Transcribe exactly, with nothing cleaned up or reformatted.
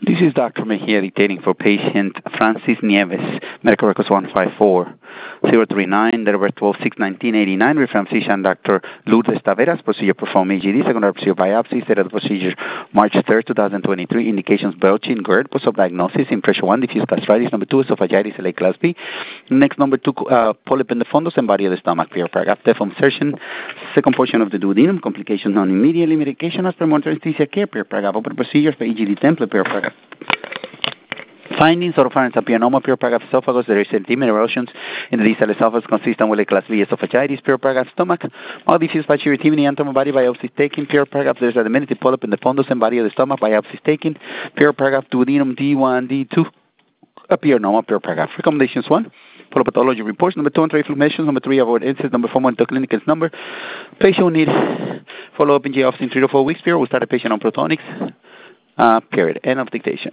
This is Doctor Mejia dictating for patient Francis Nieves, medical records one five four zero three nine, date of birth twelve six nineteen eighty-nine, reference physician Doctor Lourdes Taveras, procedure performed A G D, secondary procedure biopsy, set of the procedure March third, two thousand twenty-three, indications belching, GERD, post-op diagnosis, impression one, diffuse gastritis, number two, esophagitis, L A class B, next number two, uh, polyp in the fundus and body of the stomach, pure paragraph, deform insertion, second portion of the duodenum, complications non immediately, medication as per monitoring anesthesia care, pure paragraph, open procedure for A G D template, pure paragraph. Findings: oropharynx papilloma, pure paragraph esophagus, there is erythema erosions in the distal esophagus consistent with a class B esophagitis, pure paragraph stomach, all diffuse pachyerithemia, anatomy body biopsy taken, pure paragraph there's a diminutive polyp in the fundus and body of the stomach, biopsy taken, pure paragraph duodenum D one, D two, appear normal, pure paragraph. Recommendations: one, polypathology reports, number two, inflammations, number three, avoid incidents, number four, monitor clinicals, number, patient will need follow-up in J office in three to four weeks, pure, we'll start a patient on protonics, uh, period, end of dictation.